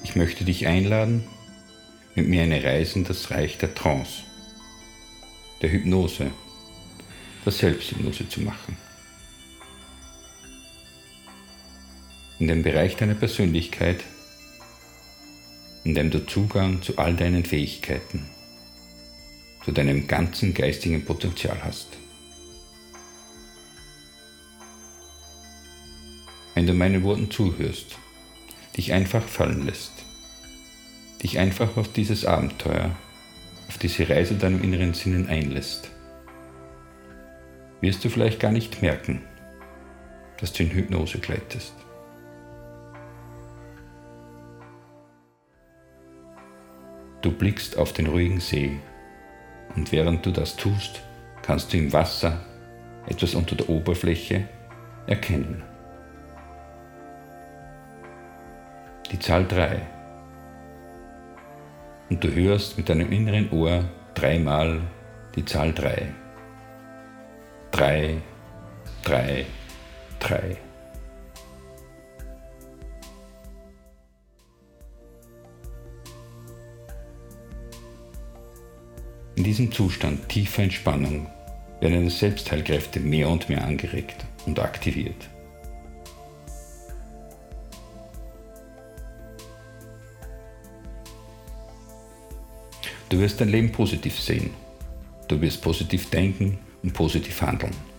Ich möchte dich einladen, mit mir eine Reise in das Reich der Trance, der Hypnose, der Selbsthypnose zu machen. In dem Bereich deiner Persönlichkeit, in dem du Zugang zu all deinen Fähigkeiten, zu deinem ganzen geistigen Potenzial hast. Wenn du meinen Worten zuhörst, dich einfach fallen lässt, dich einfach auf dieses Abenteuer, auf diese Reise deinem inneren Sinnen einlässt, wirst du vielleicht gar nicht merken, dass du in Hypnose gleitest. Du blickst auf den ruhigen See und während du das tust, kannst du im Wasser etwas unter der Oberfläche erkennen. Die Zahl 3. Und du hörst mit deinem inneren Ohr 3-mal die Zahl 3. 3, 3, 3. In diesem Zustand tiefer Entspannung werden deine Selbstheilkräfte mehr und mehr angeregt und aktiviert. Du wirst dein Leben positiv sehen. Du wirst positiv denken und positiv handeln.